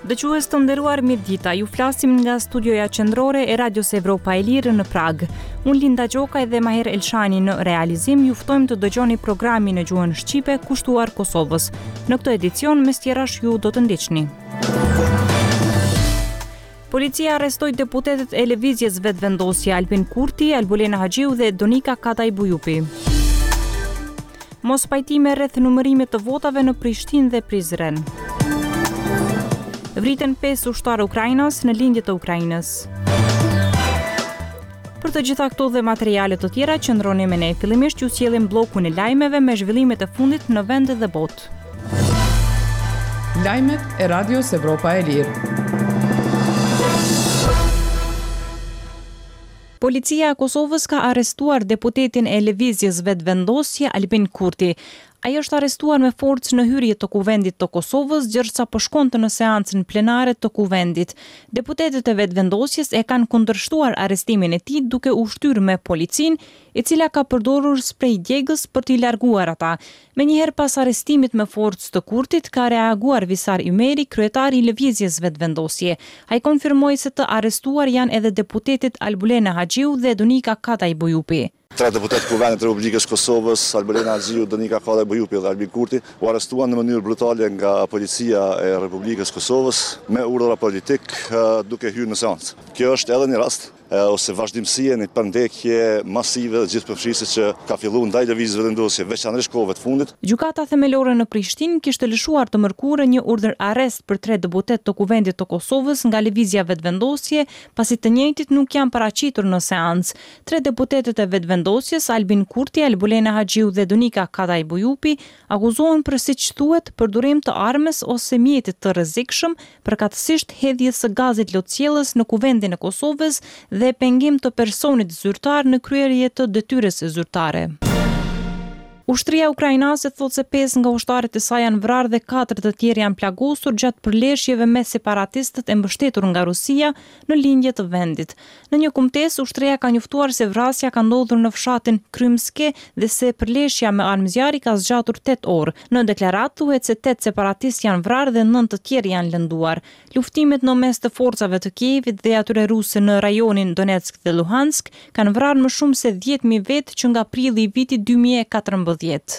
Dëgjues të nderuar, mirëdita. Ju flasim nga studioja qendrore e Radios Evropa e Lirë në Prag. Unë Linda Gjokaj dhe Maher Elshani në realizim ju ftojmë të dëgjoni programin në gjuhën shqipe kushtuar Kosovës. Në këtë edicion mes tjerash ju do të ndiqni. Policia arrestoi deputetët e lëvizjes vetëvendosje Albin Kurti, Albulena Haxhiu dhe Donika Kataj Bujupi. Mos pajtime rreth numërimit të votave në Prishtinë dhe Prizren. Vriten 5 ushtarë Ukrainas në lindje të Ukrainës. Për të gjitha këto dhe materiale të tjera, qëndroni me ne. Fillimisht ju sjellim bllokun e lajmeve me zhvillimet e fundit në vend dhe botë. Lajmet e Radios Evropa e Lirë. Policia e Kosovës ka arrestuar deputetin e lëvizjes vetëvendosje Albin Kurti. Ai është arrestuar me forcë në hyrje të Kuvendit të Kosovës, ndërsa po shkonte në seancën plenare të Kuvendit. Deputetët e vetëvendosjes e kanë kundërshtuar arrestimin e tij duke u shtyrë me policinë, e cila ka përdorur sprej djegës për t'i larguar ata. Menjëherë pas arrestimit me forcë të Kurtit, ka reaguar Visar Ymeri, kryetari i lëvizjes vetëvendosje. Ai konfirmoi se të arrestuar janë edhe deputetit Albulena Haxhiu dhe Donika Kataj Bujupi. 3 deputet Kuvendit të Republikës Kosovës, Albulena Haxhiu, Donika Kataj Bujupi dhe Albin Kurti, u arrestuan në mënyrë brutale nga policia e Republikës Kosovës me urdhra politik duke hyrë në seancë. Kjo është edhe një rast ose vazhdimësie në përndekje masive dhe gjithëpërfshirëse që ka filluar ndaj lëvizjes vetëvendosje veçanërisht kohëve të fundit. Gjykata themelore në Prishtinë kishte lëshuar të mërkurë një urdhër arrest për 3 deputet të Kuvendit të Kosovës nga lëvizja vetëvendosje, pasi të njëjtit nuk janë paraqitur në seancë. 3 deputetët e vetëvendosjes, Albin Kurti, Albulena Haxhiu dhe Donika Kataj Bujupi, akuzohen për, siç thuhet, përdorim të armës ose mjetit të rrezikshëm, përkatësisht hedhjes së gazit lotësjellës në Kuvendin e Kosovës dhe pengim të personit zyrtar në kryerje të detyrës zyrtare. Ushtria ukrainase thotë se 5 nga ushtarët e saj janë vrarë dhe 4 të tjerë janë plagosur gjatë përleshjeve me separatistët e mbështetur nga Rusia në lindje të vendit. Në një kumtesë, ushtria ka njoftuar se vrasja ka ndodhur në fshatin Krymske dhe se përleshja me armë zjarri ka zgjatur 8 orë. Në deklaratë thuhet se 8 separatistë janë vrarë dhe 9 të tjerë janë lënduar. Luftimet në mes të forcave të Kievit dhe atyre ruse në rajonin Donetsk dhe Luhansk kanë vrarë më shumë se 10.000 vetë që nga prilli i vitit 2014.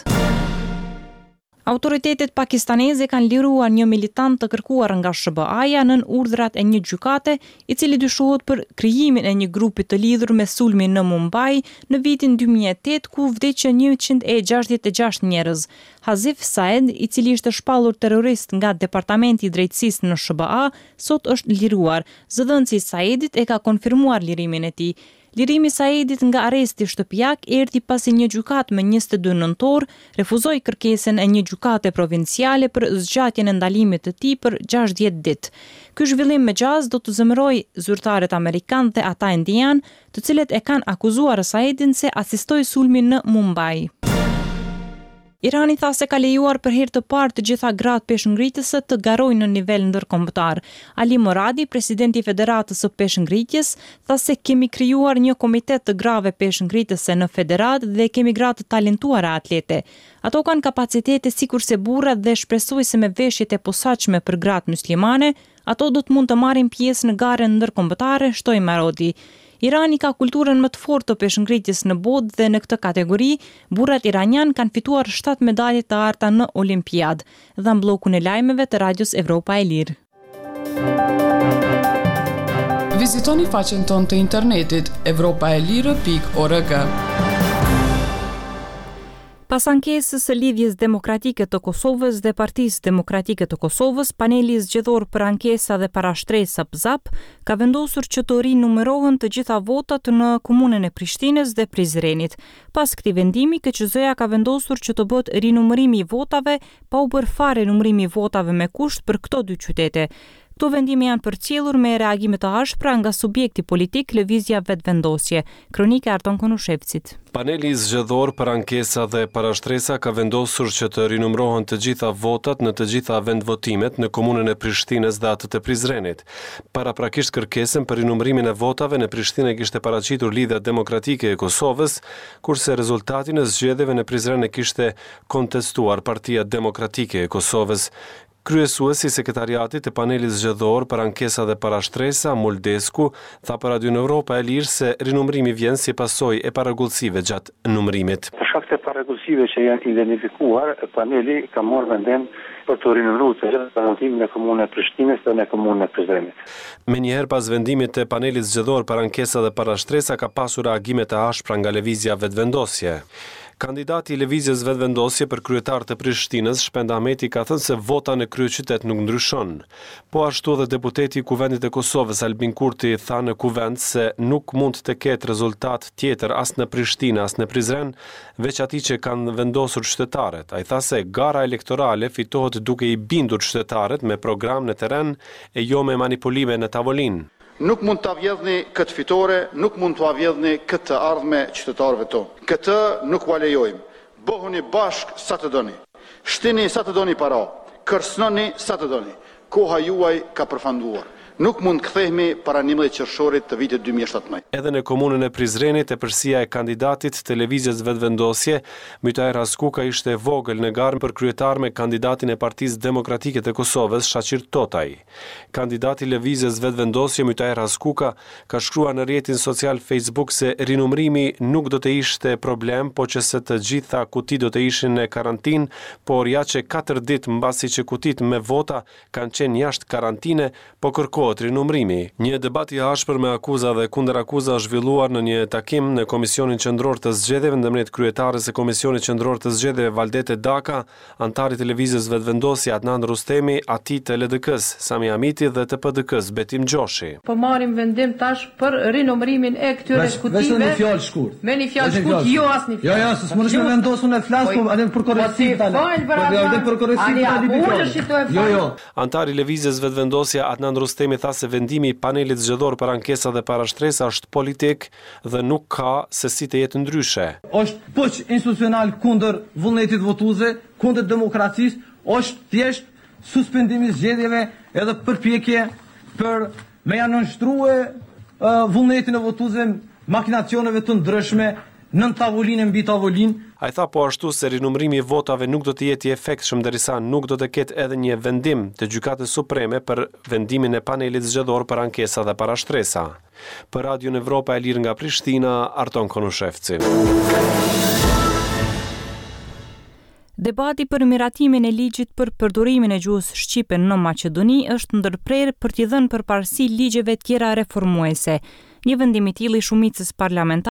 Autoritetet pakistaneze kanë liruar një militant të kërkuar nga SBA-ja nën urdhrat e një gjykate, i cili dyshohet për krijimin e një grupi të lidhur me sulmin në Mumbai në vitin 2008, ku vdiqën 166 njerëz. Hazif Saed, i cili ishte shpallur terrorist nga Departamenti i Drejtësisë në SBA, sot është liruar. Zëdhënësi i Saedit e ka konfirmuar lirimin e tij. Lirimi i Saedit nga arresti shtëpiak erdhi pasi një gjykatë më 22 nëntor refuzoi kërkesën e një gjykate provinciale për zgjatjen e ndalimit të tij për 60 ditë. Ky zhvillim me gjaz do të zemërojë zyrtarët amerikanë dhe ata indian, të cilët e kanë akuzuar Saedin se asistoi sulmin në Mumbai. Irani tha se ka lejuar për herë të parë të gjitha gratë peshngritëse të garojnë në nivel ndërkombëtar. Ali Moradi, presidenti i Federatës së Peshngritjes, tha se kemi krijuar një komitet të grave peshngritëse në federat dhe kemi gra të talentuara atlete. Ato kanë kapacitete sikurse burrat dhe shpresoj se me veshjet e posaçme për gratë muslimane, ato do të mund të marrin pjesë në garën ndërkombëtare, shtoi Moradi. Irani ka kulturën më të fortë të peshngritjes në botë dhe në këtë kategori, burrat iranian kanë fituar 7 medalje të arta në Olimpiadë. Dha bllokun e lajmeve të Radios Evropa e Lirë. Vizitoni faqen tonë të internetit evropaelire.org. Pas ankesës së Lidhjes Demokratike të Kosovës dhe Partisë Demokratike të Kosovës, paneli zgjedhor për ankesa dhe parashtresa PZAP ka vendosur që të rinumërohen të gjitha votat në komunën e Prishtinës dhe Prizrenit. Pas këtij vendimi, KQZ-ja ka vendosur që të bëhet rinumërimi i votave pa u bërë fare numërimi i votave me kusht për këto 2 qytete. Këto vendime janë përcjellur me reagime të ashpra nga subjekti politik Lëvizja Vetëvendosje. Kronika e Arton Konushevcit. Paneli zgjedhor për ankesa dhe parashtresa ka vendosur që të rinumërohen të gjitha votat në të gjitha vendvotimet në komunën e Prishtinës dhe atë të Prizrenit. Paraprakisht kërkesën për rinumërimin e votave në Prishtinë kishte paraqitur Lidhja Demokratike e Kosovës, kurse rezultatin e zgjedhjeve në Prizren e kishte kontestuar Partia Demokratike e Kosovës. Kryesuesi i sekretariatit të panelit zgjedhor për ankesa dhe parashtresa, Muldesku, tha për Radio Evropa e Lirë se rinumrimi vjen si pasojë e parregullësive gjatë numërimit. Për shkak të parregullësive që janë identifikuar, paneli ka marrë vendim për të rinumëruar të gjitha montimin e komunës së Prishtinës dhe në komunën e Prizrenit. Menjëherë pas vendimit të panelit zgjedhor për ankesa dhe parashtresa ka pasur reagime të ashpra nga lëvizja vetëvendosje. Kandidati i lëvizjes vetëvendosje për kryetar të Prishtinës, Shpend Ahmeti, ka thënë se vota në kryeqytet nuk ndryshon. Po ashtu edhe deputeti i Kuvendit të Kosovës, Albin Kurti, tha në Kuvend se nuk mund të ketë rezultat tjetër as në Prishtinë as në Prizren, veç atij që kanë vendosur qytetarët. Ai tha se gara elektorale fitohet duke i bindur qytetarët me program në terren e jo me manipulime në tavolinë. Nuk mund të avjedhni këtë fitore, nuk mund të avjedhni këtë ardhme qytetarëve tonë. Këtë nuk u alejojmë. Bëhuni bashkë sa të doni. Shtini sa të doni para. Kërcënoni sa të doni. Koha juaj ka përfunduar. Nuk mund kthehemi para 11 qershorit të vitit 2017. Edhe në komunën e Prizrenit, përsia e kandidatit të lëvizjes vetëvendosje, Mytaj Raskuka ishte e vogël në garë për kryetar me kandidatin e Partisë Demokratike të Kosovës, Shaqir Totaj. Kandidati i lëvizjes vetëvendosje, Mytaj Raskuka, ka shkruar në rrjetin social Facebook se rinumrimi nuk do të ishte problem, po që se të gjitha kutit do të ishin në karantinë, por ja që 4 ditë mbasi që kutit me vota kanë qenë jashtë karantine, po kërkohet rinumrimi. Një debat i ashpër me akuza dhe kundër akuza është zhvilluar në një takim në Komisionin Qendror të Zgjedhjeve ndërmjet kryetares së Komisionit Qendror të Zgjedhjeve Valdete Daka, antarit të lëvizjes vetëvendosje Adnan Rustemi, ati të LDK-s Sami Hamiti dhe të PDK-s Betim Gjoshi. Po marrim vendim tash për rinumrimin e këtyre kutive. Me një fjalë shkurt. Me një fjalë shkurt, jo asnjë fjalë. Jo, s'mundesh me vendosun e flas, po edhe për korrektiv tani. Po edhe për korrektiv tani. Jo. Antari i lëvizjes vetëvendosje Adnan Rustemi tha se vendimi i panelit zgjedhor për ankesa dhe parashtresa është politik dhe nuk ka se si të jetë ndryshe. Është poç institucional kundër vullnetit votuese, kundër demokracisë, është thjesht suspendimi i zgjedhjeve edhe përpjekje për me ja nënshtruar vullnetin e votuesve makinacioneve të ndryshme nën tavolinë mbi tavolinë. Ai tha po ashtu se rinumrimi i votave nuk do të jetë i efektshëm derisa nuk do të ketë edhe një vendim të Gjykatës Supreme për vendimin e panelit zgjedhor për ankesa dhe parashtresa. Për Radio Evropa e Lirë nga Prishtina, Arton Konushevci. Debati për miratimin e ligjit për përdorimin e gjuhës shqipe në Maqedoni është ndërprerë për t'i dhënë përparësi ligjeve tjera reformuese. Një vendim i tillë i shumicës parlamentare